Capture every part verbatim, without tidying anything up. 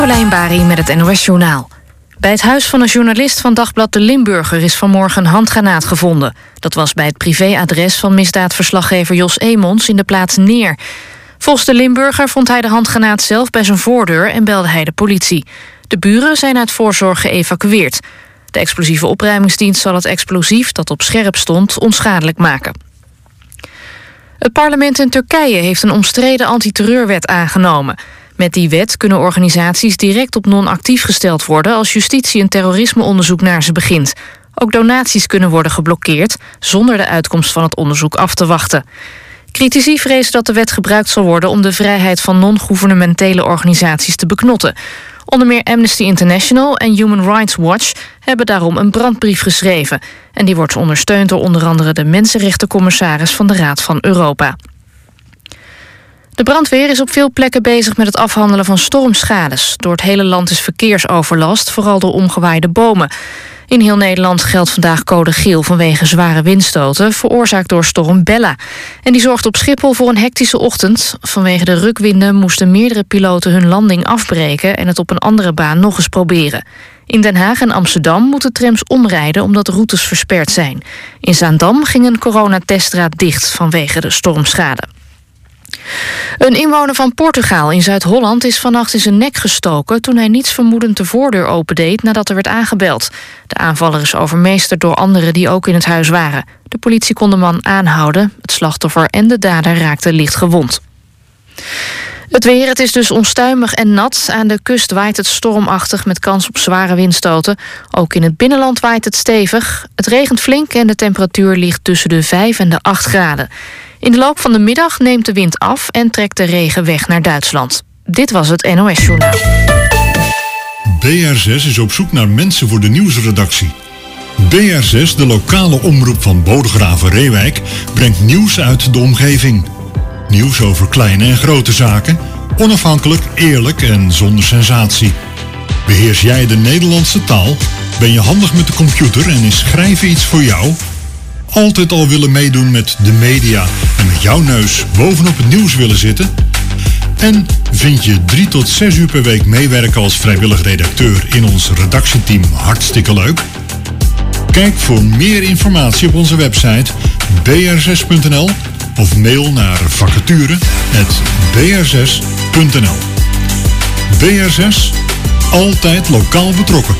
Carolijn Bari met het N O S-journaal. Bij het huis van een journalist van dagblad De Limburger is vanmorgen een handgranaat gevonden. Dat was bij het privéadres van misdaadverslaggever Jos Emons in de plaats Neer. Volgens De Limburger vond hij de handgranaat zelf bij zijn voordeur en belde hij de politie. De buren zijn uit voorzorg geëvacueerd. De explosieve opruimingsdienst zal het explosief dat op scherp stond onschadelijk maken. Het parlement in Turkije heeft een omstreden antiterreurwet aangenomen. Met die wet kunnen organisaties direct op non-actief gesteld worden als justitie een terrorismeonderzoek naar ze begint. Ook donaties kunnen worden geblokkeerd zonder de uitkomst van het onderzoek af te wachten. Critici vrezen dat de wet gebruikt zal worden om de vrijheid van non-gouvernementele organisaties te beknotten. Onder meer Amnesty International en Human Rights Watch hebben daarom een brandbrief geschreven. En die wordt ondersteund door onder andere de mensenrechtencommissaris van de Raad van Europa. De brandweer is op veel plekken bezig met het afhandelen van stormschades. Door het hele land is verkeersoverlast, vooral door omgewaaide bomen. In heel Nederland geldt vandaag code geel vanwege zware windstoten, veroorzaakt door storm Bella. En die zorgt op Schiphol voor een hectische ochtend. Vanwege de rukwinden moesten meerdere piloten hun landing afbreken en het op een andere baan nog eens proberen. In Den Haag en Amsterdam moeten trams omrijden omdat routes versperd zijn. In Zaandam ging een coronateststraat dicht vanwege de stormschade. Een inwoner van Portugal in Zuid-Holland is vannacht in zijn nek gestoken toen hij niets vermoedend de voordeur opendeed nadat er werd aangebeld. De aanvaller is overmeesterd door anderen die ook in het huis waren. De politie kon de man aanhouden. Het slachtoffer en de dader raakten licht gewond. Het weer, het is dus onstuimig en nat. Aan de kust waait het stormachtig met kans op zware windstoten. Ook in het binnenland waait het stevig. Het regent flink en de temperatuur ligt tussen de vijf en de acht graden. In de loop van de middag neemt de wind af en trekt de regen weg naar Duitsland. Dit was het N O S-journaal. B R zes is op zoek naar mensen voor de nieuwsredactie. B R zes, de lokale omroep van Bodegraven-Reewijk, brengt nieuws uit de omgeving. Nieuws over kleine en grote zaken, onafhankelijk, eerlijk en zonder sensatie. Beheers jij de Nederlandse taal? Ben je handig met de computer en is schrijven iets voor jou? Altijd al willen meedoen met de media en met jouw neus bovenop het nieuws willen zitten? En vind je drie tot zes uur per week meewerken als vrijwillig redacteur in ons redactieteam hartstikke leuk? Kijk voor meer informatie op onze website b r zes punt n l of mail naar vacature apenstaartje b r zes punt n l. B R zes, altijd lokaal betrokken.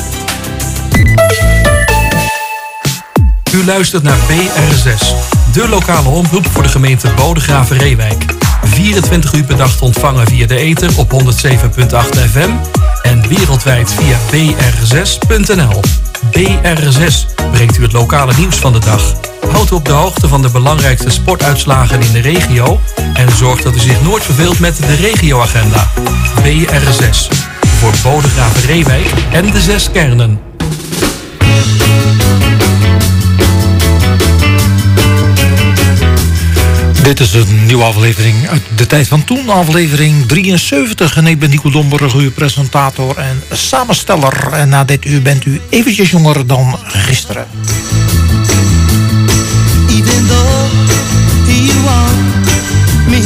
U luistert naar B R zes, de lokale omroep voor de gemeente Bodegraven-Reewijk. vierentwintig uur per dag te ontvangen via de ether op honderd zeven komma acht F M en wereldwijd via b r zes punt n l. B R zes brengt u het lokale nieuws van de dag. Houdt u op de hoogte van de belangrijkste sportuitslagen in de regio en zorgt dat u zich nooit verveelt met de regioagenda. B R zes, voor Bodegraven-Reewijk en de zes kernen. Dit is een nieuwe aflevering uit de tijd van toen, aflevering drieënzeventig. En ik ben Nico Domburg, uw presentator en samensteller. En na dit uur bent u eventjes jonger dan gisteren. Even though you want me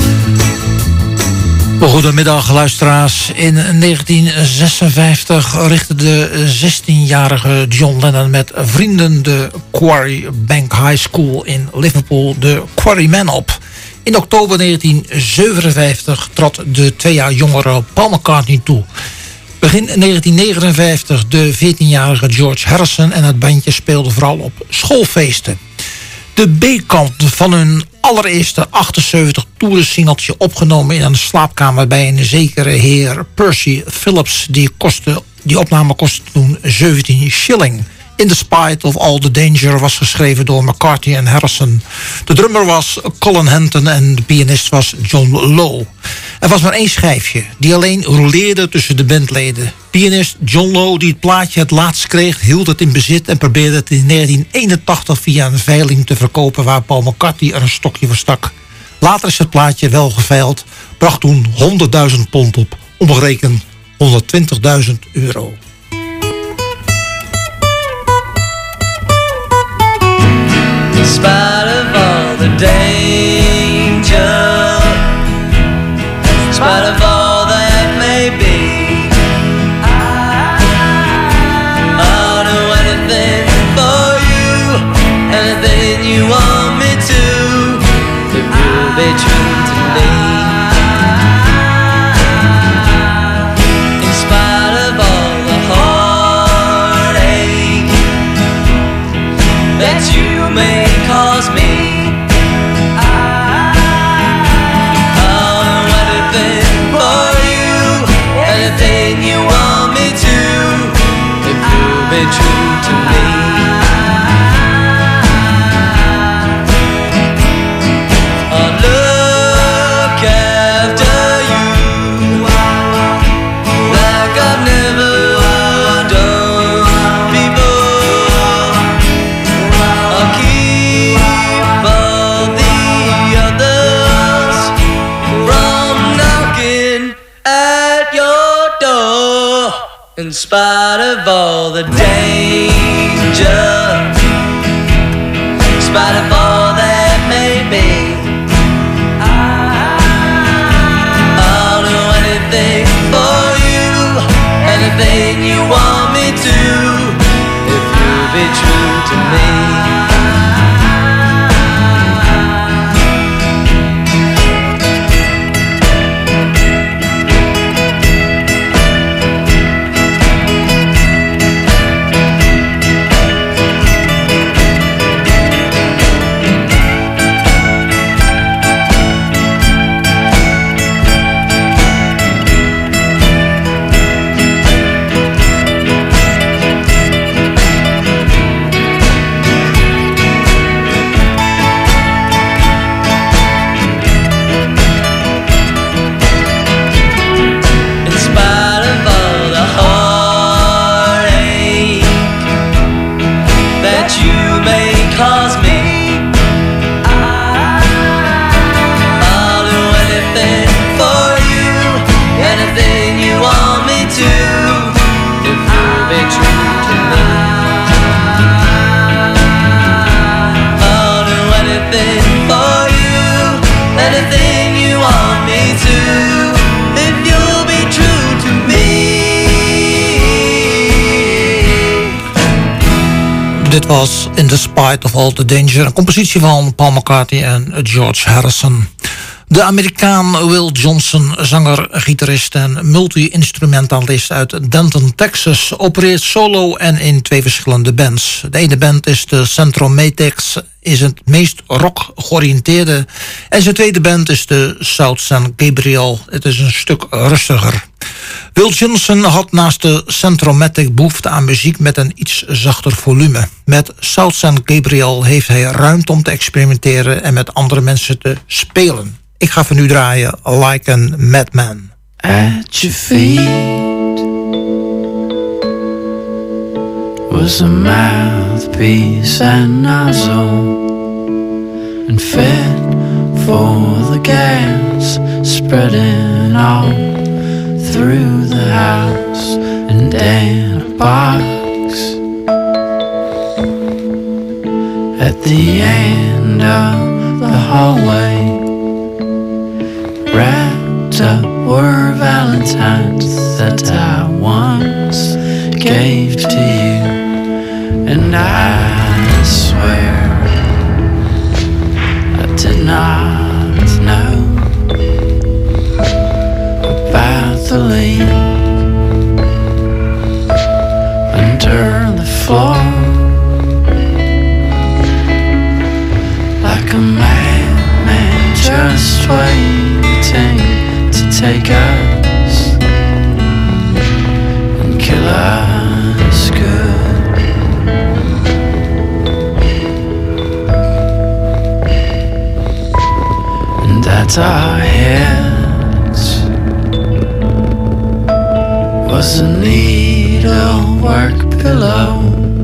to. Goedemiddag luisteraars. In negentien zesenvijftig richtte de zestienjarige John Lennon met vrienden de Quarry Bank High School in Liverpool de Quarrymen op. In oktober negentien zevenenvijftig trad de twee jaar jongere Paul McCartney toe. Begin negentien negenenvijftig de veertienjarige George Harrison en het bandje speelden vooral op schoolfeesten. De B-kant van hun allereerste achtenzeventig toerensingeltje opgenomen in een slaapkamer bij een zekere heer Percy Phillips. Die, kostte, die opname kostte toen zeventien shilling. In the Spite of All the Danger was geschreven door McCartney en Harrison. De drummer was Colin Henton en de pianist was John Lowe. Er was maar één schijfje, die alleen roleerde tussen de bandleden. Pianist John Lowe, die het plaatje het laatst kreeg, hield het in bezit en probeerde het in negentien eenentachtig via een veiling te verkopen waar Paul McCartney er een stokje voor stak. Later is het plaatje wel geveild, bracht toen honderdduizend pond op, omgerekend honderdtwintigduizend euro. In spite of all the danger, in spite of all that may be, In spite of all the danger, in spite of all that may be, I'll do anything for you, anything you want me to, if you'll be true to me. Dit was In the Spite of All the Danger, een compositie van Paul McCartney en George Harrison. De Amerikaan Will Johnson, zanger, gitarist en multi-instrumentalist uit Denton, Texas, opereert solo en in twee verschillende bands. De ene band is de Centromatics, is het meest rock georiënteerde, en zijn tweede band is de South San Gabriel. Het is een stuk rustiger. Will Johnson had naast de Centromatic behoefte aan muziek met een iets zachter volume. Met South San Gabriel heeft hij ruimte om te experimenteren en met andere mensen te spelen. Ik ga van u draaien Like a Madman. At your feet was a mouthpiece and nozzle, and fit for the gas spreading all through the house and in a box at the end of the hallway. Wrapped up were valentines that I once gave to you, and I swear I did not know about the leak under the floor. Like a madman just waiting to take us and kill us good. And at our heads was a needlework pillow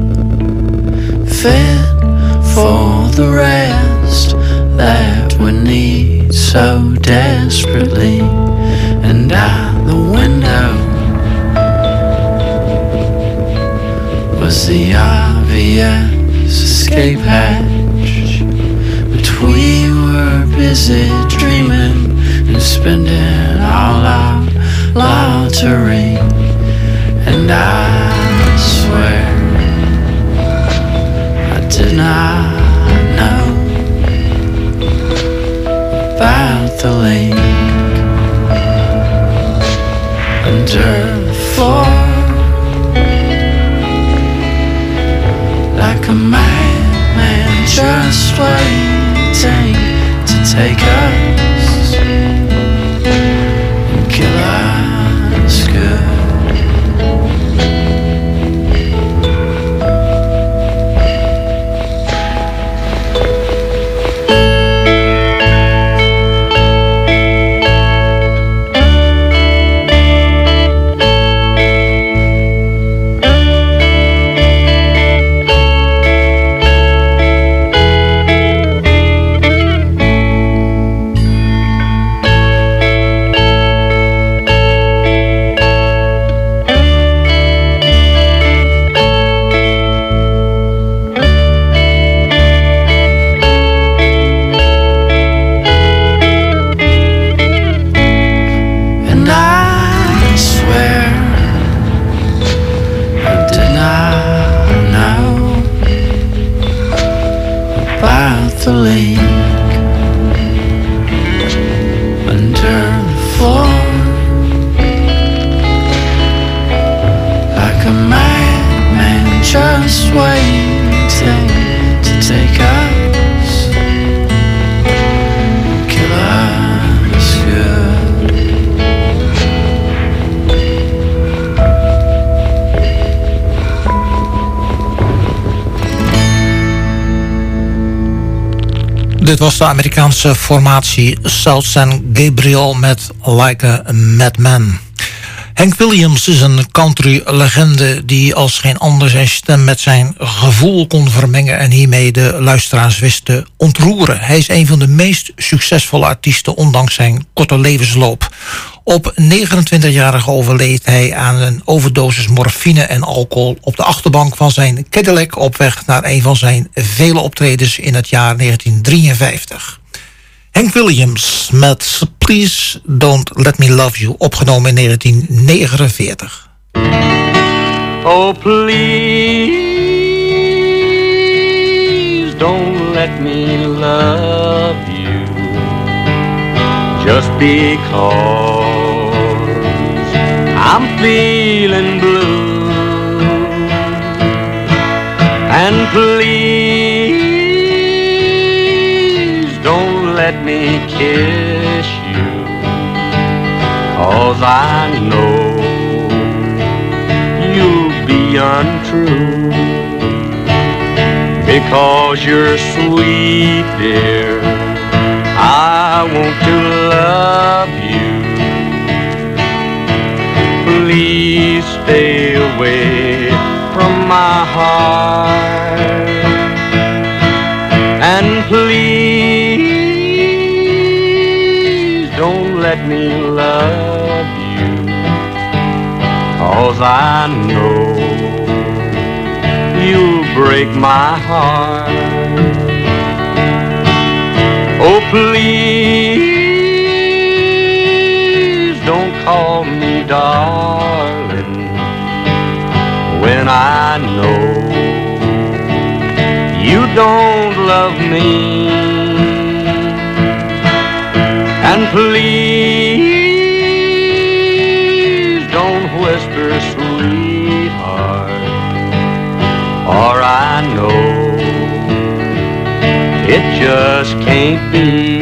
fit for the rest that we need so desperately. And out the window was the obvious escape hatch, but we were busy dreaming and spending all our lottery. And I swear I did not know about the leak under the floor. Like a madman just waiting to take us and kill us good. just waiting to take us, kill us good. Dit was de Amerikaanse formatie South San Gabriel met Like a Madman. Hank Williams is een country-legende die als geen ander zijn stem met zijn gevoel kon vermengen en hiermee de luisteraars wist te ontroeren. Hij is een van de meest succesvolle artiesten ondanks zijn korte levensloop. Op negenentwintigjarige overleed hij aan een overdosis morfine en alcohol op de achterbank van zijn Cadillac op weg naar een van zijn vele optredens in het jaar negentien drieënvijftig. Hank Williams met Please Don't Let Me Love You, opgenomen in negentien negenenveertig. Oh, please don't let me love you, just because I'm feeling blue. And please don't let me kiss you, 'cause I know you'll be untrue, because you're sweet, dear. I want to love you. Please stay away from my heart, and please don't let me love you, 'cause I know you'll break my heart. Oh, please don't call me darling when I know you don't love me. And please don't whisper sweetheart, or I know it just can't be.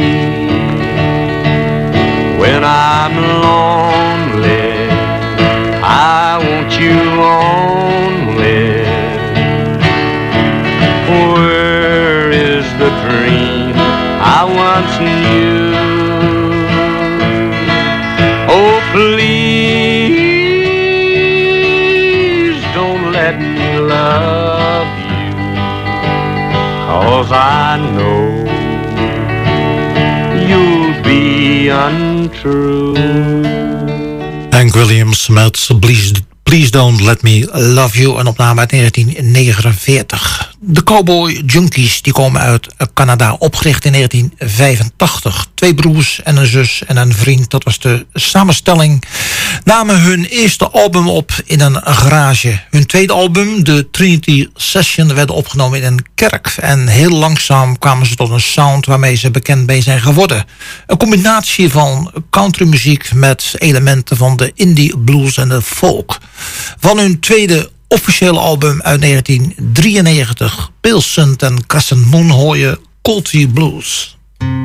When I'm lonely, I want you only. Where is the dream I once knew? Oh, please don't let me love you, 'cause I know you'll be untrue. Hank Williams met Please, Please Don't Let Me Love You, een opname uit negentien negenenveertig. De Cowboy Junkies die komen uit Canada, opgericht in negentien vijfentachtig. Twee broers en een zus en een vriend, dat was de samenstelling. Namen hun eerste album op in een garage. Hun tweede album, de Trinity Session, werd opgenomen in een kerk. En heel langzaam kwamen ze tot een sound waarmee ze bekend mee zijn geworden. Een combinatie van countrymuziek met elementen van de indie blues en de folk. Van hun tweede officiële album uit negentien drieënnegentig, Pilsent en Crescent Moon, hoor je Cold Blues.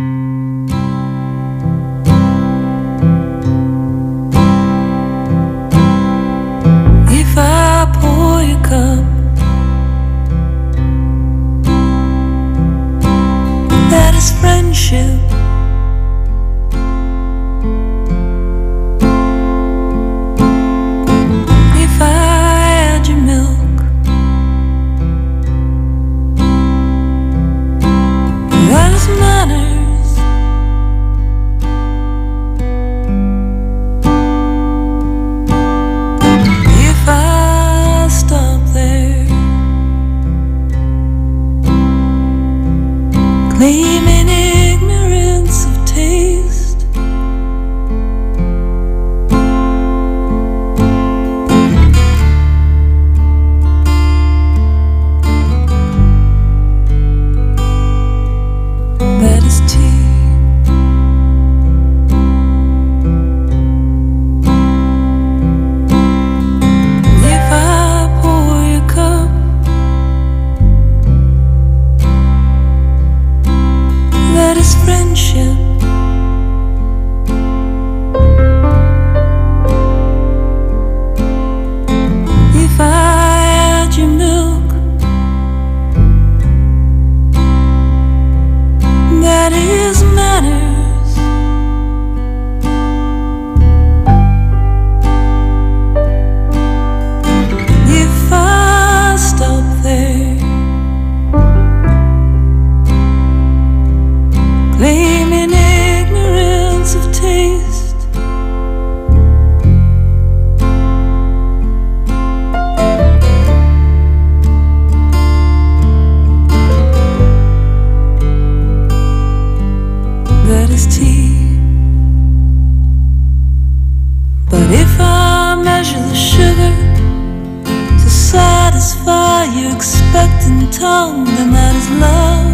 If I pour your cup, that is friendship. If I add your milk, that is manners. If I stop there, claiming it expectant tongue, then that is love.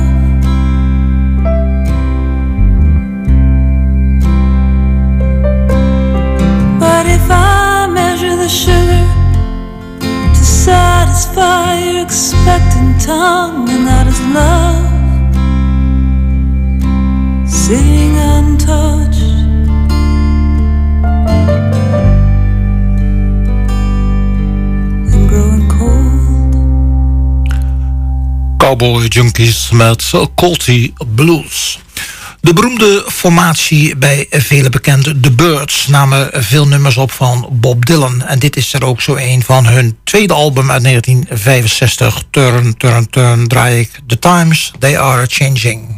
But if I measure the sugar to satisfy your expectant tongue, then that is love. Sitting untouched, Cowboy Junkies met Colty Blues. De beroemde formatie bij velen bekend, The Byrds, namen veel nummers op van Bob Dylan. En dit is er ook zo een van hun tweede album uit negentien vijfenzestig. Turn, turn, turn, draai ik. The Times, They Are Changing.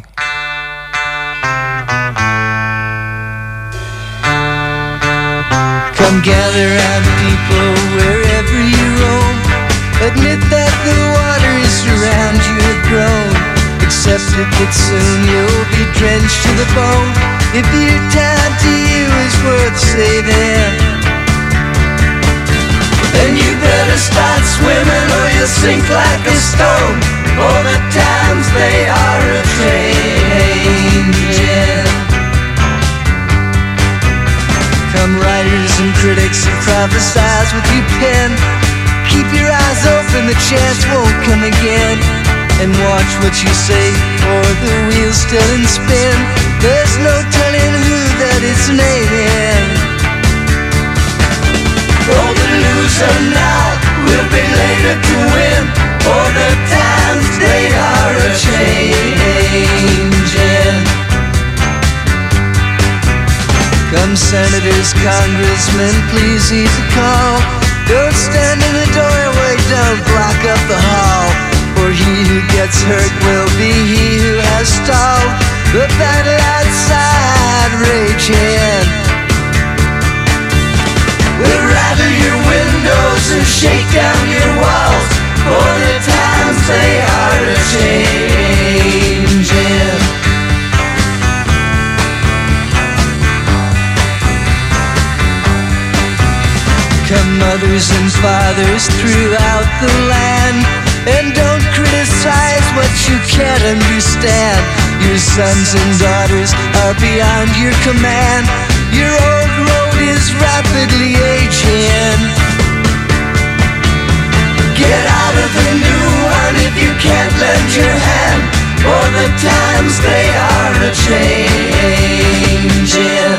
Come gather round, people, wherever you roam. Admit that the waters around you have grown. Accept it that soon you'll be drenched to the bone. If your time to you is worth saving, then you better start swimming or you'll sink like a stone. For the times they are a-changing. Come writers and critics and prophesize with your pen. Keep your eyes open, the chance won't come again. And watch what you say, for the wheel's still in spin. There's no telling who that is naming. For the loser now will be later to win. For the times they are a-changing. Come senators, congressmen, please heed the call. Don't stand in the doorway, don't block up the hall. For he who gets hurt will be he who has stalled the battle outside raging. We'll rattle your windows and shake down your walls. For the times they are a-changing. Come mothers and fathers throughout the land, and don't criticize what you can't understand. Your sons and daughters are beyond your command. Your old road is rapidly aging. Get out of the new one if you can't lend your hand. For the times they are a-changing.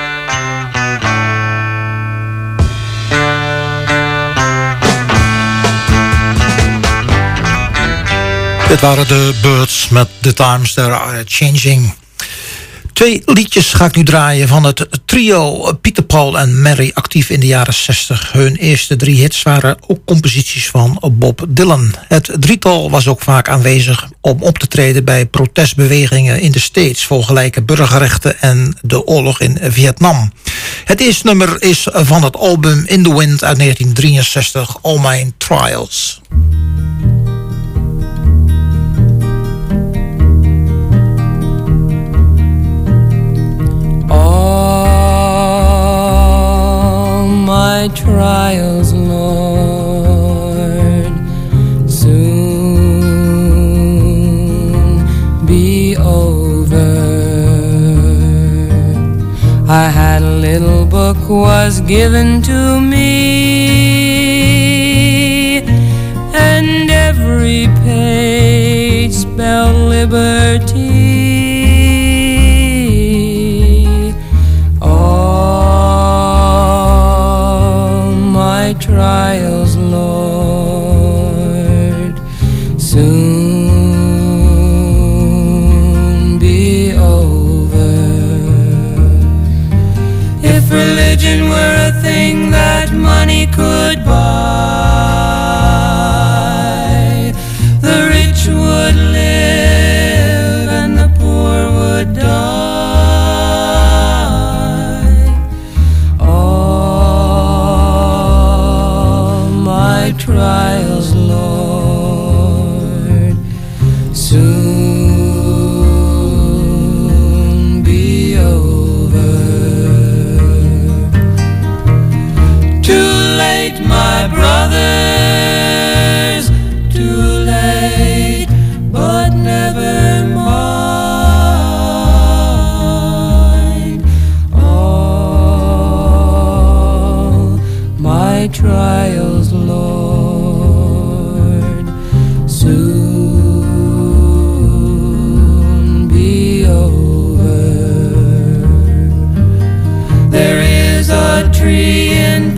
Dit waren de Byrds met The Times They Are Changing. Twee liedjes ga ik nu draaien van het trio Peter, Paul en Mary, actief in de jaren zestig. Hun eerste drie hits waren ook composities van Bob Dylan. Het drietal was ook vaak aanwezig om op te treden bij protestbewegingen in de States voor gelijke burgerrechten en de oorlog in Vietnam. Het eerste nummer is van het album In the Wind uit negentien drieënzestig, All My Trials. My trials, Lord, soon be over. I had a little book was given to me, and every page spelled liberty. Trials, Lord, soon be over. If religion were a thing that money could buy, the rich would live and the poor would die. Trials, Lord, soon be over. Too late, my brothers, too late. trials, Lord, soon be over. There is a tree in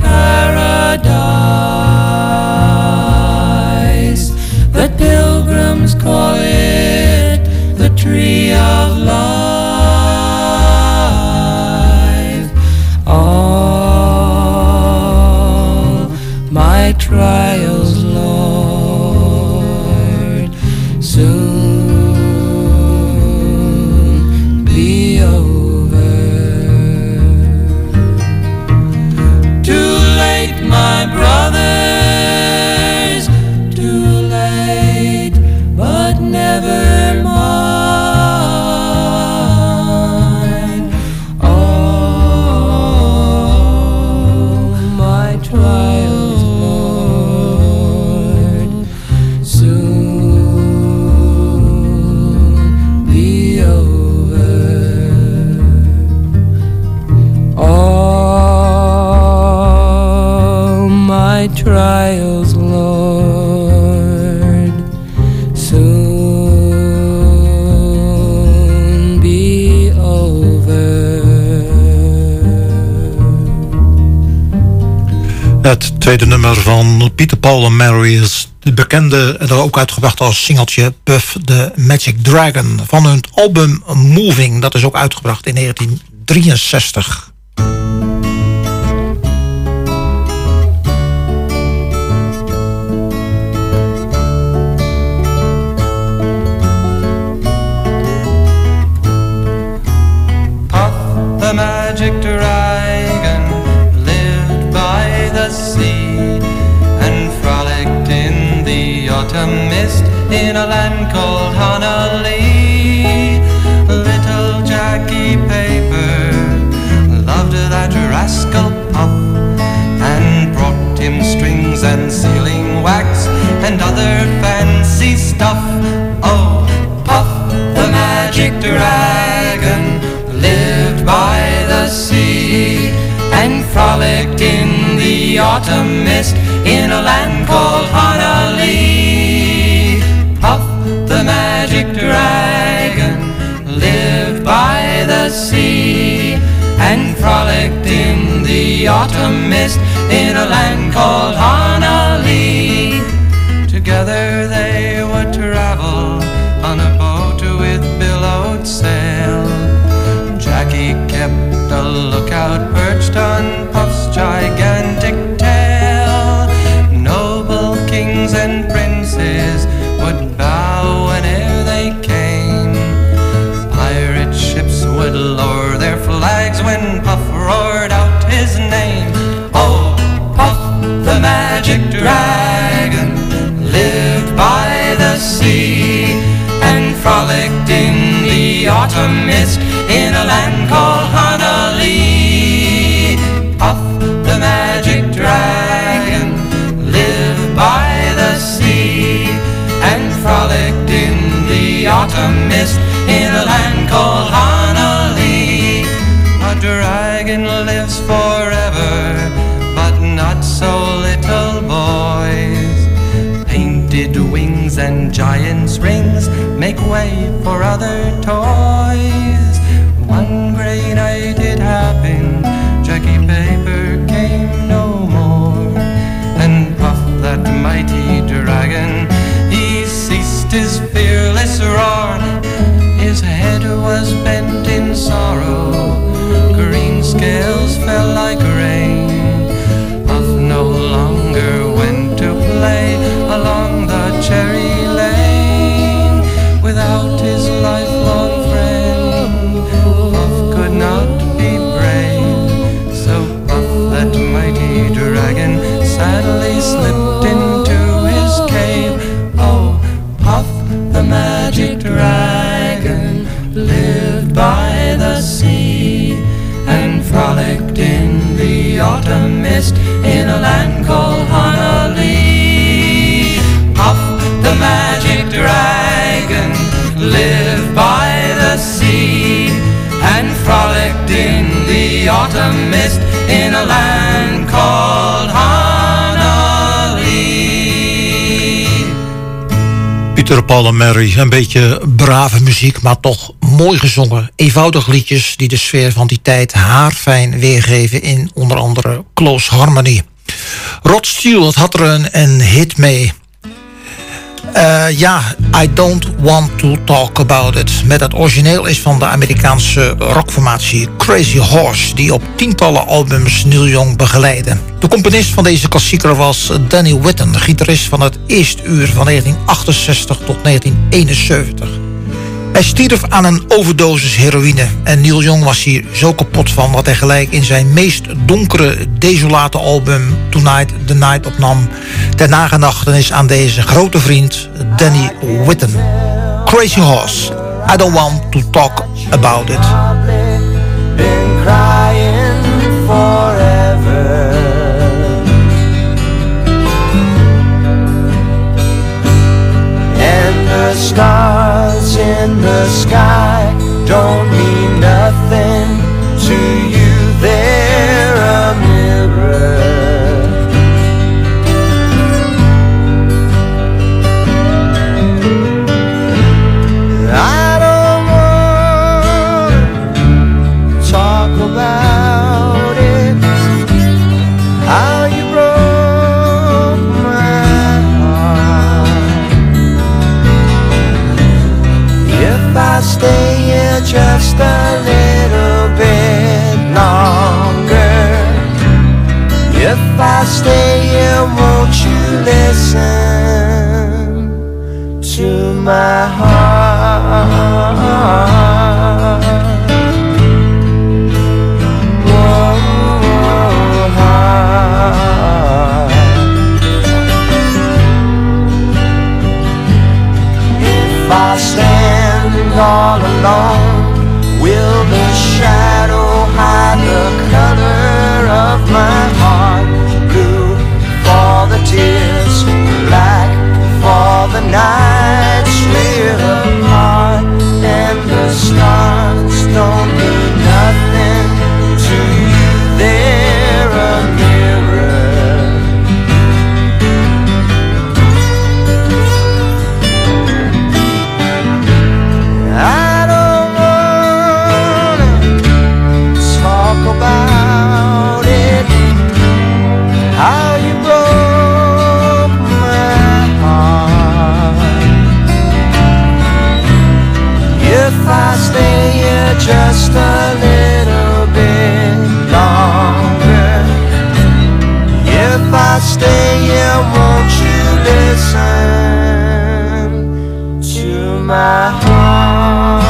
paradise, the pilgrims call it the tree of life. All my trials, Lord, soon be over. Too late, my brothers, too late, but never mind. All my trials, Lord, soon be over. All my trials, Lord, soon be over. Het tweede nummer van Peter, Paul en Mary is de bekende, en ook uitgebracht als singeltje, Puff the Magic Dragon van hun album Moving. Dat is ook uitgebracht in negentien drieënzestig. Puff the magic dragon lived by the sea and frolicked in the autumn mist in a land called Honolulu. Little Jackie Paper loved that rascal Puff and brought him strings and sealing wax and other fancy stuff. Oh, Puff the magic dragon lived by the sea and frolicked in the autumn mist in a land called Honolulu. Puff the magic dragon lived by the sea and frolicked in the autumn mist in a land called Honolulu. Together they would travel on a boat with billowed sail. Jackie kept a lookout perched on Puff's gigantic tail. Noble kings and princes would bow whene'er they came. Pirate ships would lower their flags when Puff roared out his name. Oh, Puff the magic dragon lived by the sea and frolicked in the autumn mist in a land called Honolulu. Puff the magic dragon lived by the sea and frolicked in the autumn mist in a land called Honolulu. A dragon lives forever, but not so little boys. Painted wings and giant's rings make way for other toys. One grey night it happened, Jackie Paper came no more, and Puff that mighty dragon, he ceased his fearless roar. His head was bent in sorrow, green scales fell like rain. Puff no longer went to play along the cherry lane without his lifelong friend. Puff could not be brave, so Puff that mighty dragon sadly slipped into his cave. Oh, Puff Peter, Paul en Mary. Een beetje brave muziek, maar toch mooi gezongen. Eenvoudig liedjes die de sfeer van die tijd haarfijn weergeven in onder andere Close Harmony. Rod Stewart had er een, een hit mee. Uh, ja, I Don't Want To Talk About It. Met het origineel is van de Amerikaanse rockformatie Crazy Horse, die op tientallen albums Neil Young begeleidde. De componist van deze klassieker was Danny Whitten, gitarist van het eerste uur van negentien achtenzestig tot negentien eenenzeventig. Hij stierf aan een overdosis heroïne en Neil Young was hier zo kapot van dat hij gelijk in zijn meest donkere, desolate album Tonight the Night opnam ter nagedachtenis aan deze grote vriend Danny Whitten. Crazy Horse, I Don't Want To Talk About It. Been crying forever. And the stars in the sky don't mean nothing to you. They're a mirror. I don't want to talk about it, how you broke my heart. If I stay here just a little bit longer, if I stay here, won't you listen to my heart? Whoa, heart. If I stand all alone, will the shadow hide the color of my heart? Blue for the tears, black for the nights we're apart. And the stars don't mean nothing to you, they're a mirror. I don't wanna talk about it, how you broke my heart. If I stay here just a little bit longer, if I stay here, won't you listen to my heart?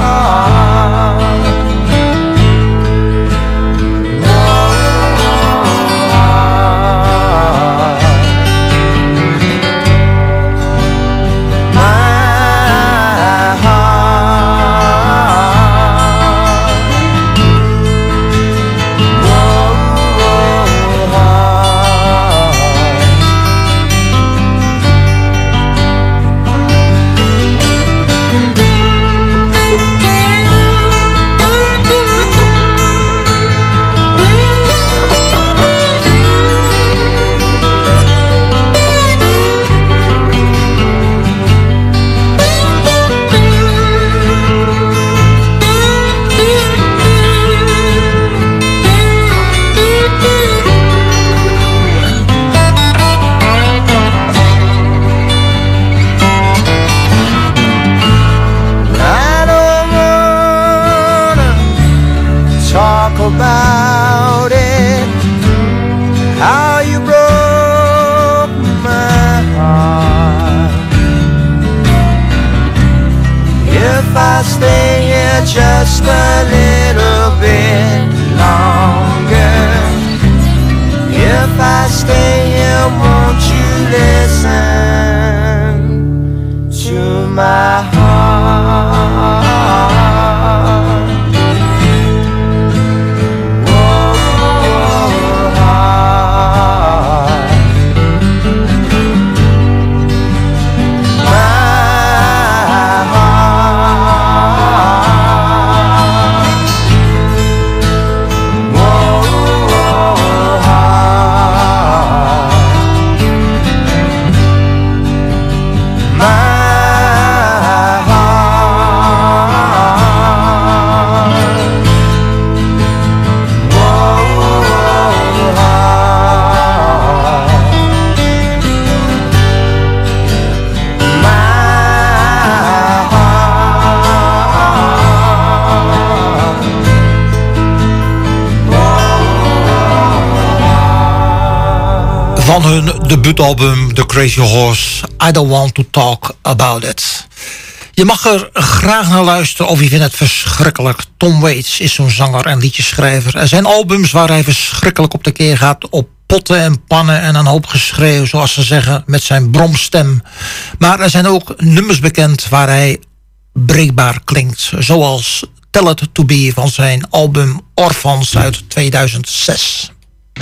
About it, how you broke my heart. If I stay here just a little bit longer, if I stay here, won't you listen to my heart? My heart. van hun debuutalbum The Crazy Horse, I Don't Want to Talk About It. Je mag er graag naar luisteren of je vindt het verschrikkelijk. Tom Waits is zo'n zanger en liedjeschrijver. Er zijn albums waar hij verschrikkelijk op de keer gaat, op potten en pannen en een hoop geschreeuw, zoals ze zeggen, met zijn bromstem. Maar er zijn ook nummers bekend waar hij breekbaar klinkt, zoals Tell It To Be van zijn album Orphans uit tweeduizend zes.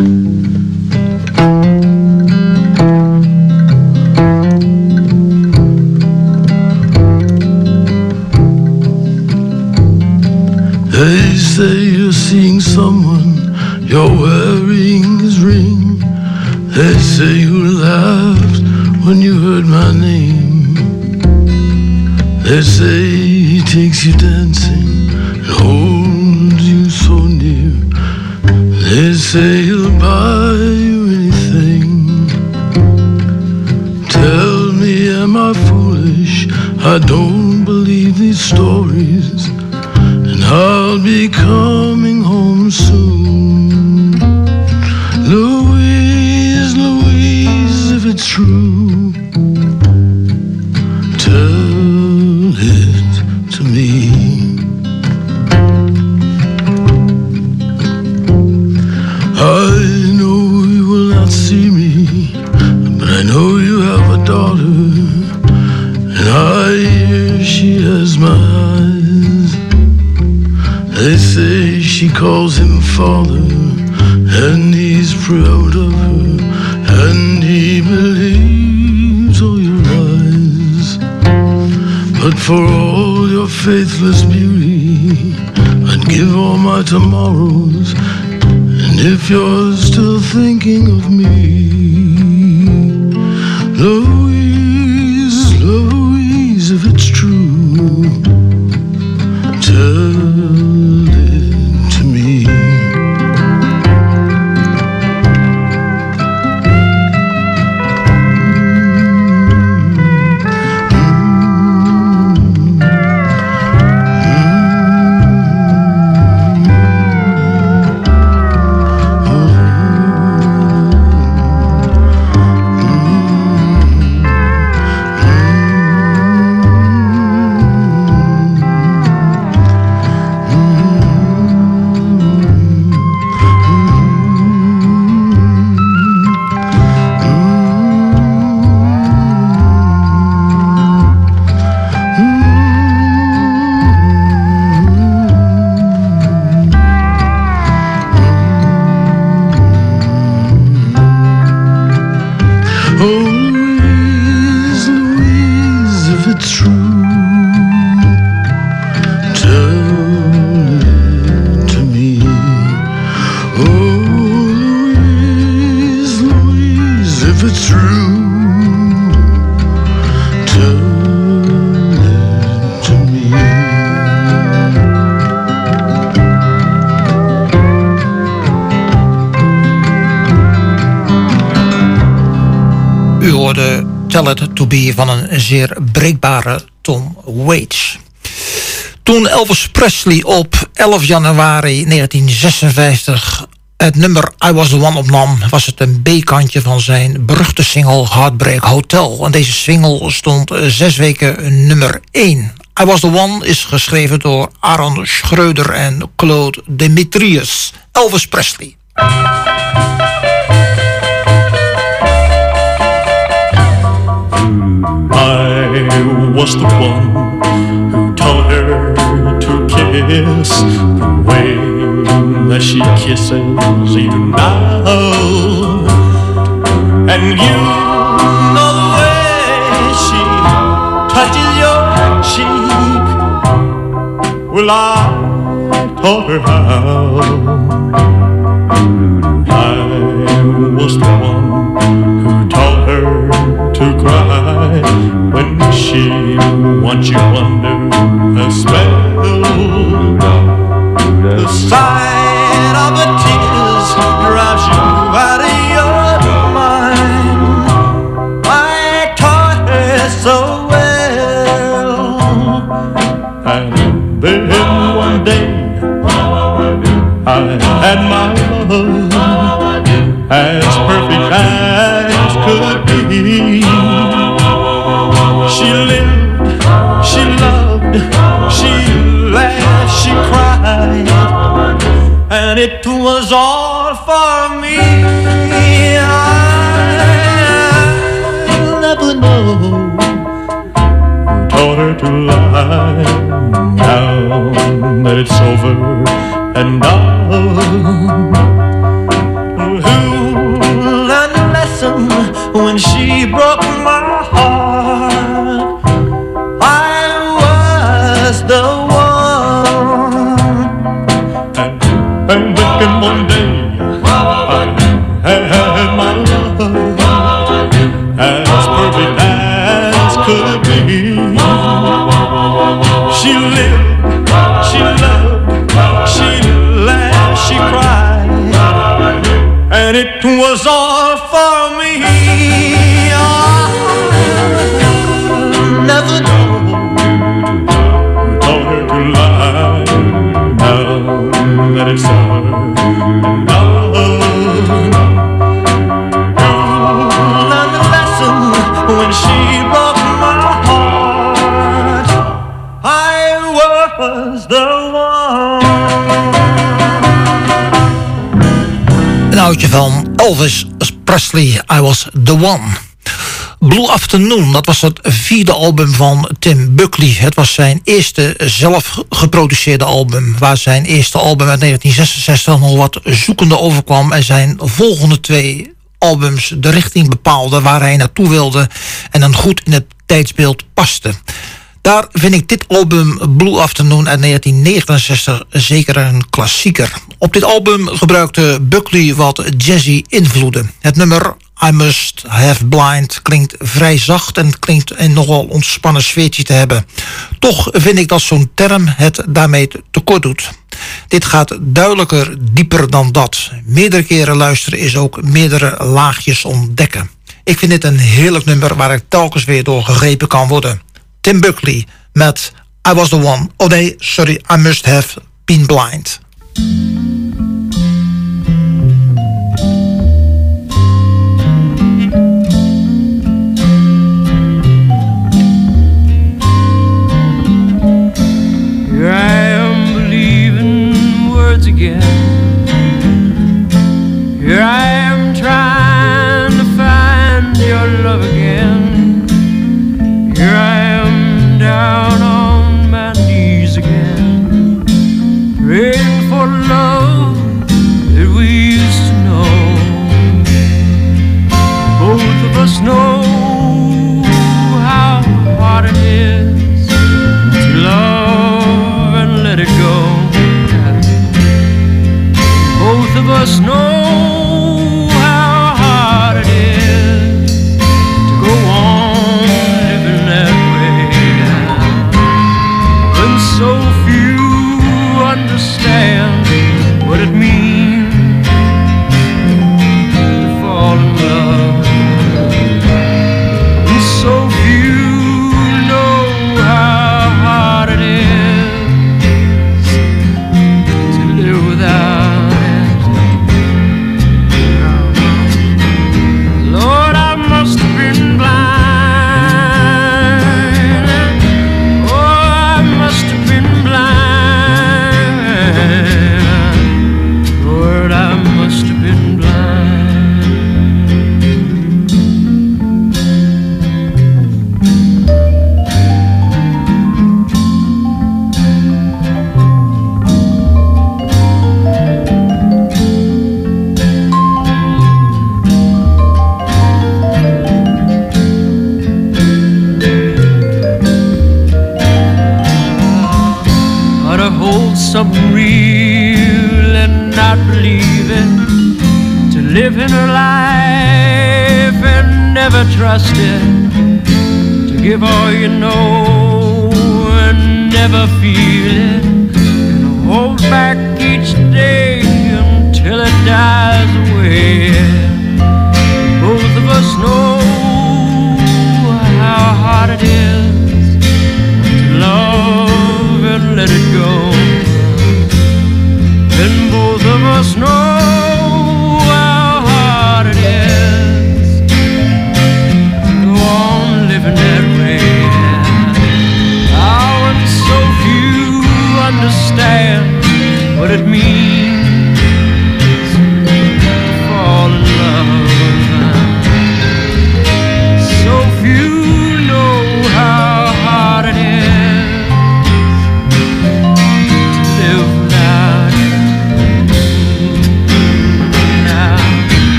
They say you're seeing someone, you're wearing his ring. They say you laughed when you heard my name. They say he takes you dancing and holds you so near. They say he'll buy you anything. Tell me, am I foolish? I don't believe these stories. And I'll be coming home soon. Louise, Louise, if it's true, tell it to me. I know you will not see me, but I know you have a daughter, and I hear she has my eyes. They say she calls him father, and he's proud of her, and he believes all your lies. But for all your faithless beauty, I'd give all my tomorrows. And if you're still thinking of me, Louise, Louise, if it's true, tell it to me. Tell It To Be van een zeer breekbare Tom Waits. Toen Elvis Presley op elf januari negentien zesenvijftig het nummer I Was The One opnam, was het een B-kantje van zijn beruchte single Heartbreak Hotel. En deze single stond zes weken nummer één. I Was The One is geschreven door Aaron Schreuder en Claude Demetrius. Elvis Presley. I was the one who taught her to kiss the way that she kisses you now. And you know the way she touches your cheek. Well, I taught her how. I was the one who taught her to cry when she wants you under her spell. The sight of the tears drives you out of your mind. I taught her so well. And then one day I had my love as perfect as could be. She lived, she loved, she laughed, she cried, and it was all for me. I'll never know who taught her to lie. Now that it's over and done, who learned the lesson when she broke my heart? I was the one. And, and then one day I had my love as perfect as could be. She lived, she loved, she laughed, she cried, and it was all for me. I'll never know who taught her to lie. Now that it's over and done, who learned the lesson when she broke my heart? I was the one. Een oudje van Elvis Presley, I Was The One. Blue Afternoon, dat was het vierde album van Tim Buckley. Het was zijn eerste zelf geproduceerde album, waar zijn eerste album uit negentien zesenzestig nog wat zoekende overkwam en zijn volgende twee albums de richting bepaalden waar hij naartoe wilde en dan goed in het tijdsbeeld paste. Daar vind ik dit album Blue Afternoon uit negentien negenenzestig zeker een klassieker. Op dit album gebruikte Buckley wat jazzy invloeden. Het nummer I Must Have Blind klinkt vrij zacht en het klinkt een nogal ontspannen sfeertje te hebben. Toch vind ik dat zo'n term het daarmee tekort doet. Dit gaat duidelijker dieper dan dat. Meerdere keren luisteren is ook meerdere laagjes ontdekken. Ik vind dit een heerlijk nummer waar ik telkens weer door gegrepen kan worden. Tim Buckley met I Was The One. Oh nee, sorry, I Must Have Been Blind. Here I am believing words again. Here I am trying to find your love again. Here I am down on my knees again, praying for love that we used to know. Both of us know how hard it is to love and let it go. Both of us know how hard it is to go on living that way, when so few understand what it means to fall in love, and so few know how hard it is to live without it. Lord, I must have been blind. Oh, I must have been blind. Lord, I must have been blind. How to hold something real and not believe it, to live in her life and never trust it, to give all you know and never feel it, and hold back each day until it dies away. Both of us know how hard it is to love and let it go. And both of us know how hard it is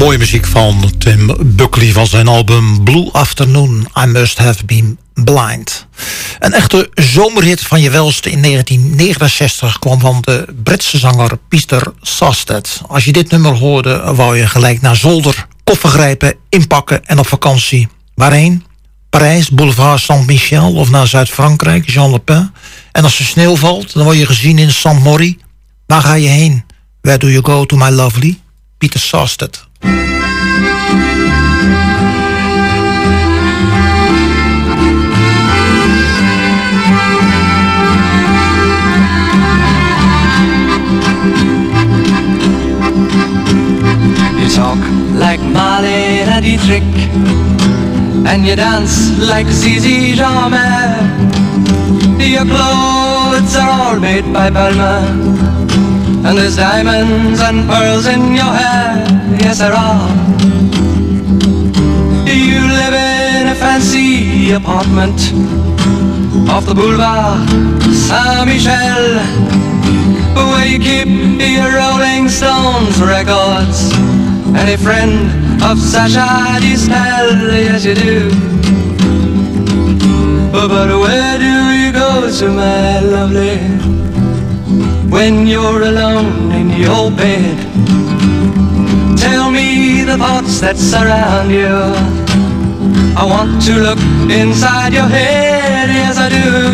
Mooie muziek van Tim Buckley van zijn album Blue Afternoon, I Must Have Been Blind. Een echte zomerhit van je welste in negentien negenenzestig kwam van de Britse zanger Peter Sasted. Als je dit nummer hoorde, wou je gelijk naar zolder, koffer grijpen, inpakken en op vakantie. Waarheen? Parijs, Boulevard Saint-Michel of naar Zuid-Frankrijk, Jean Le Pen. En als er sneeuw valt, dan word je gezien in Saint-Maury. Waar ga je heen? Where do you go to my lovely? Peter Sasted. You talk like Marlene Dietrich, and you dance like Zizi Jeanmaire. Your clothes are all made by Balmain, and there's diamonds and pearls in your hair. Yes, there are. You live in a fancy apartment off the Boulevard Saint-Michel, where you keep your Rolling Stones records and a friend of Sacha Distel. Yes, you do. But where do you go to, my lovely, when you're alone in your bed? Tell me the thoughts that surround you. I want to look inside your head, yes I do.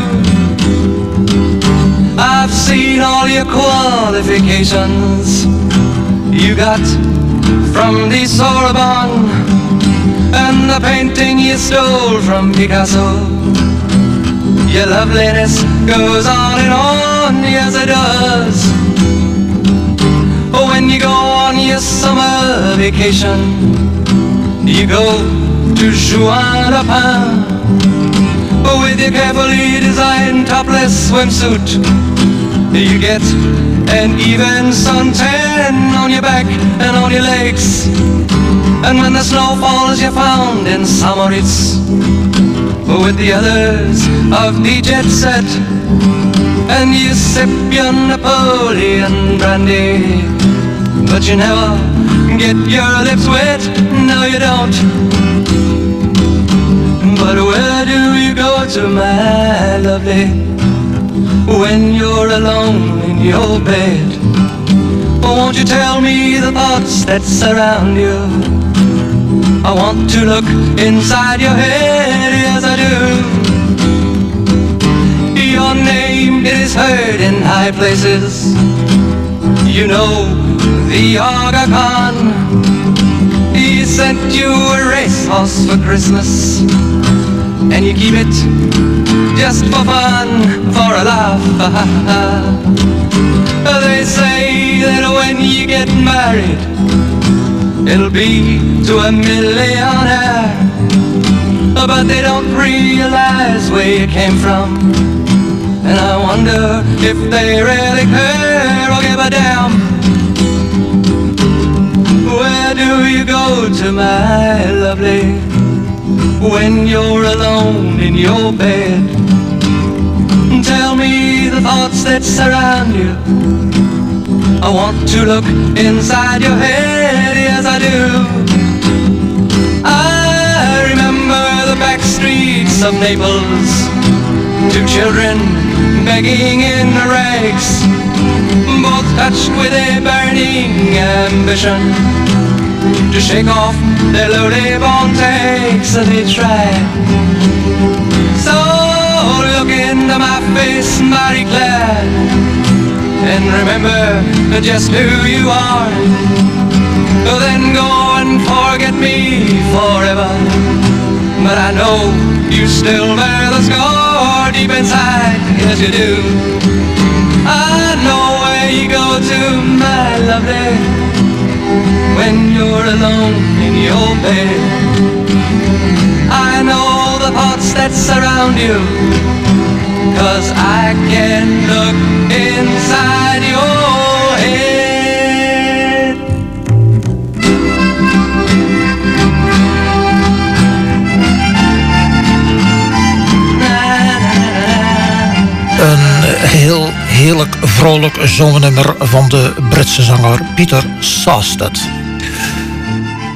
I've seen all your qualifications you got from the Sorbonne, and the painting you stole from Picasso. Your loveliness goes on and on, yes it does. When you go on your summer vacation, you go to Juan-le-Pin with your carefully designed topless swimsuit. You get an even suntan on your back and on your legs, and when the snow falls you're found in Samoritz with the others of the jet set, and you sip your Napoleon brandy, but you never get your lips wet, no you don't. But where do you go to, my lovely, when you're alone in your bed? Won't you tell me the thoughts that surround you? I want to look inside your head, yes I do. Your name is heard in high places. You know the Aga Khan, he sent you a racehorse for Christmas, and you keep it just for fun, for a laugh. They say that when you get married, it'll be to a millionaire, but they don't realize where you came from, and I wonder if they really care or give a damn. Where do you go to, my lovely, when you're alone in your bed? Tell me the thoughts that surround you. I want to look inside your head, yes I do. I remember the back streets of Naples, two children begging in rags, both touched with a burning ambition to shake off their lowly born takes, and they tried. So look into my face, Marie Claire, and remember just who you are. Then go and forget me forever, but I know you still bear the scar deep inside, yes you do. I know where you go to, my lovely, when you're alone in your bed. I know the thoughts that surround you, 'cause I can look inside your head. Een heel heerlijk vrolijk zomernummer van de Britse zanger Peter Sasted.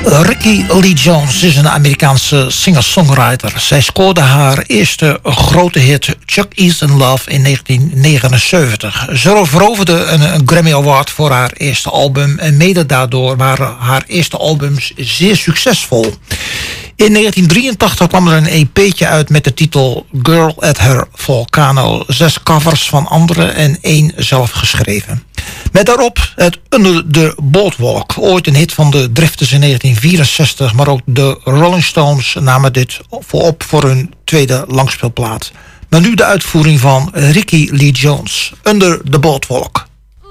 Rickie Lee Jones is een Amerikaanse singer-songwriter. Zij scoorde haar eerste grote hit Chuck Easton Love in negentien negenenzeventig. Ze veroverde een Grammy Award voor haar eerste album en mede daardoor waren haar eerste albums zeer succesvol. In negentien drieëntachtig kwam er een E P'tje uit met de titel Girl at Her Volcano. Zes covers van anderen en één zelf geschreven. Met daarop het Under the Boardwalk. Ooit een hit van de Drifters in negentien vierenzestig. Maar ook de Rolling Stones namen dit op voor hun tweede langspeelplaat. Maar nu de uitvoering van Rickie Lee Jones. Under the Boardwalk.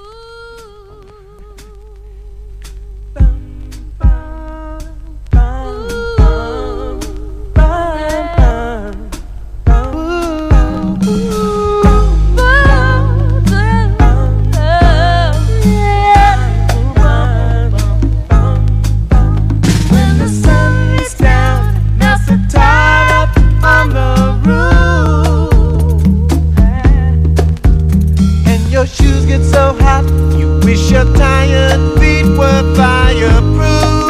So hot, you wish your tired feet were fireproof.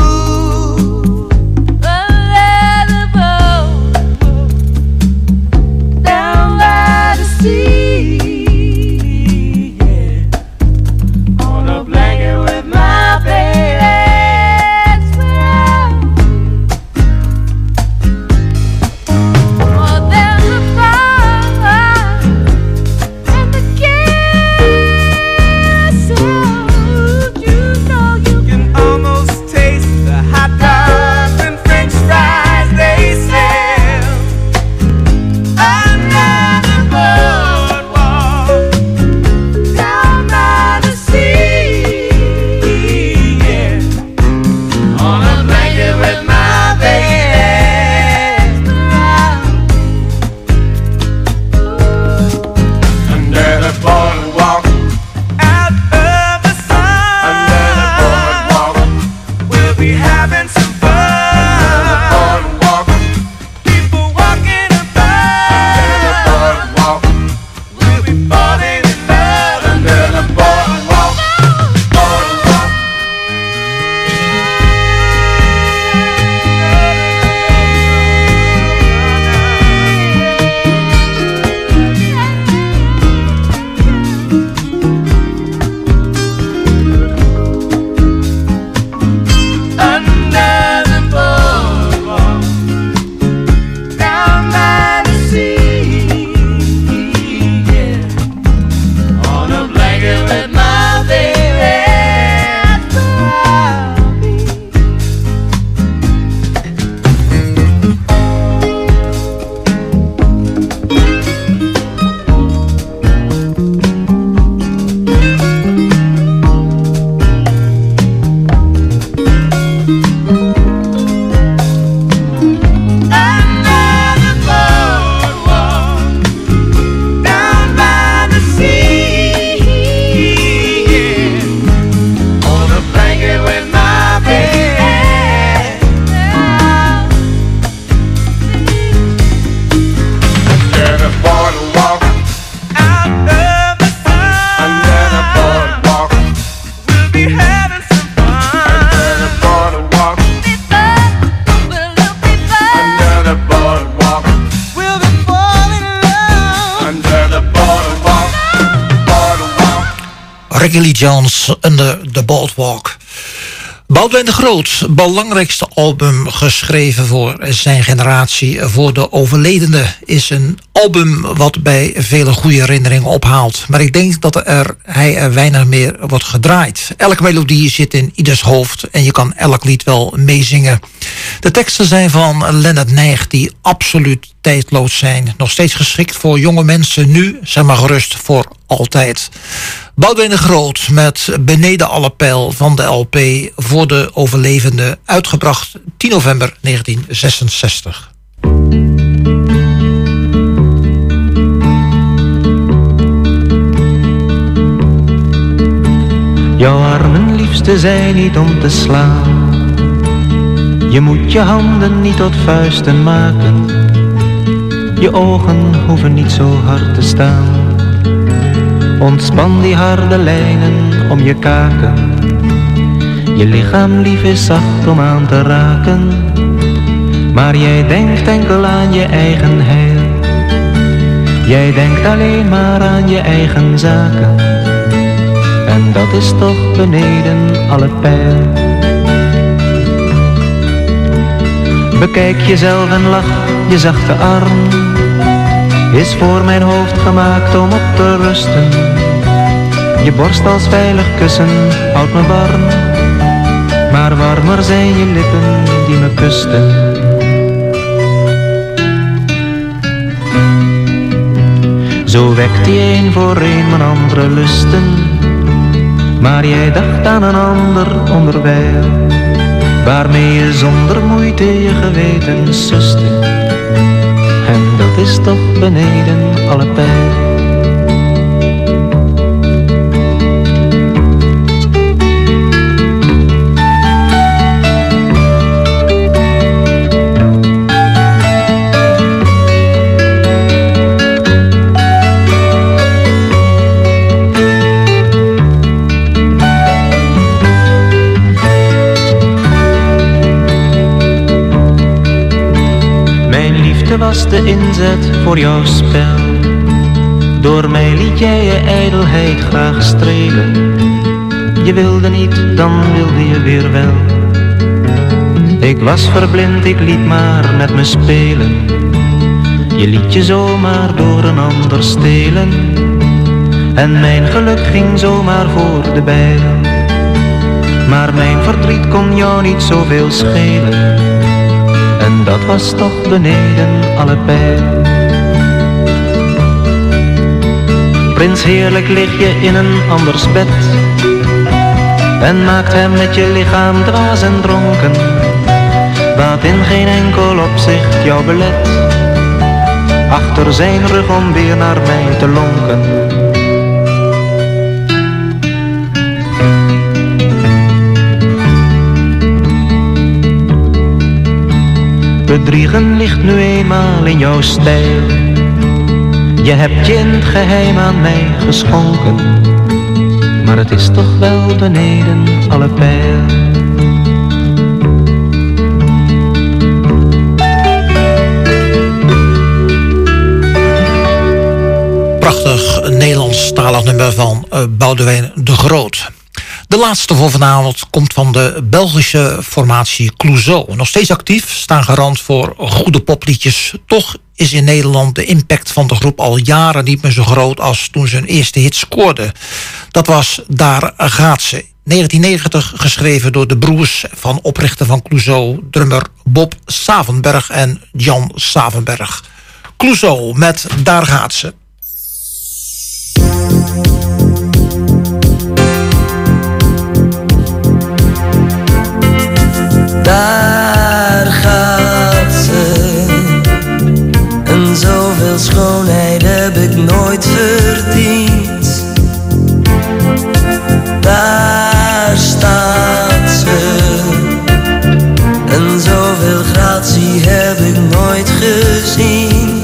Down by the sea, yeah. On a blanket with my baby. Oh, there's a fire and the Rickie Lee Jones, Under the Boardwalk. Boudewijn de Groot, belangrijkste album geschreven voor zijn generatie, voor de overledene, is een album wat bij vele goede herinneringen ophaalt. Maar ik denk dat er, hij er weinig meer wordt gedraaid. Elke melodie zit in ieders hoofd en je kan elk lied wel meezingen. De teksten zijn van Leonard Nijg die absoluut tijdloos zijn. Nog steeds geschikt voor jonge mensen nu, zeg maar gerust voor altijd. Boudewijn de Groot met Beneden alle pijl van de L P voor de overlevende, uitgebracht tien november negentien zesenzestig. Jouw armen liefste zijn niet om te slaan. Je moet je handen niet tot vuisten maken. Je ogen hoeven niet zo hard te staan. Ontspan die harde lijnen om je kaken. Je lichaam lief is zacht om aan te raken, maar jij denkt enkel aan je eigen heil. Jij denkt alleen maar aan je eigen zaken, en dat is toch beneden alle pijl. Bekijk jezelf en lach, je zachte arm is voor mijn hoofd gemaakt om op te rusten. Je borst als veilig kussen houdt me warm, maar warmer zijn je lippen die me kusten. Zo wekt die een voor een mijn andere lusten, maar jij dacht aan een ander onderwijl, waarmee je zonder moeite je geweten suste. En dat is toch beneden alle pijl. Was de inzet voor jouw spel. Door mij liet jij je ijdelheid graag strelen. Je wilde niet, dan wilde je weer wel. Ik was verblind, ik liet maar met me spelen. Je liet je zomaar door een ander stelen, en mijn geluk ging zomaar voor de bijl. Maar mijn verdriet kon jou niet zoveel schelen, en dat was toch beneden alle pijl. Prins, heerlijk lig je in een anders bed, en maakt hem met je lichaam dwaas en dronken, wat in geen enkel opzicht jou belet, achter zijn rug om weer naar mij te lonken. Bedriegen ligt nu eenmaal in jouw stijl. Je hebt je in het geheim aan mij geschonken, maar het is toch wel beneden alle pijl. Prachtig Nederlandstalig nummer van uh, Boudewijn de Groot. De laatste voor vanavond komt van de Belgische formatie Clouseau. Nog steeds actief, staan garant voor goede popliedjes. Toch is in Nederland de impact van de groep al jaren niet meer zo groot als toen ze hun eerste hit scoorde. Dat was Daar gaat ze. negentien negentig geschreven door de broers van oprichter van Clouseau, drummer Bob Savenberg en Jan Savenberg. Clouseau met Daar gaat ze. Daar gaat ze, en zoveel schoonheid heb ik nooit verdiend. Daar staat ze, en zoveel gratie heb ik nooit gezien.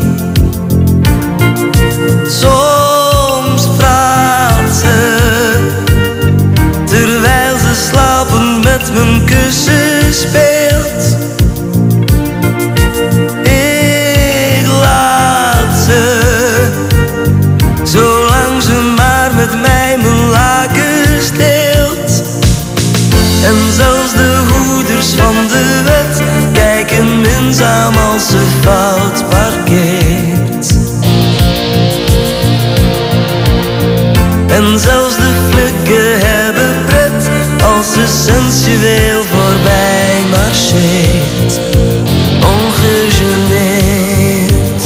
Soms praat ze, terwijl ze slapend met mijn kussen speelt. Ik laat ze, zolang ze maar met mij mijn laken steelt. En zelfs de hoeders van de wet kijken minzaam als ze fout parkeert. En zelfs de flikken hebben pret als ze sensueel voorbij marcheert, ongegeneerd.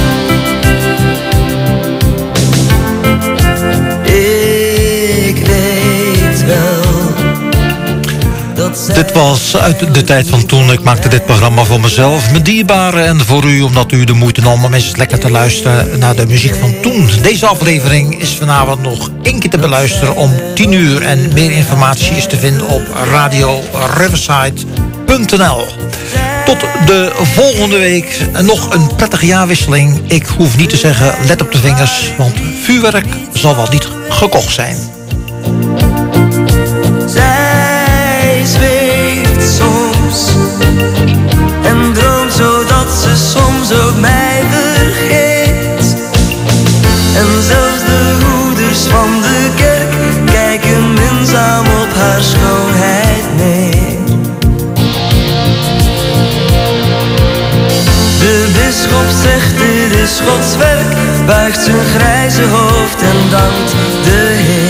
Ik weet wel dat zij... Dit was uit de tijd van toen. Ik maakte dit programma voor mezelf, mijn dierbaren, en voor u, omdat u de moeite nam om eens lekker te luisteren naar de muziek van toen. Deze aflevering is vanavond nog één keer te beluisteren om tien uur. En meer informatie is te vinden op radio riverside punt n l. Tot de volgende week. Nog een prettige jaarwisseling. Ik hoef niet te zeggen, let op de vingers, want vuurwerk zal wel niet gekocht zijn. Zij is Gods werk, buigt zijn grijze hoofd en dankt de Heer.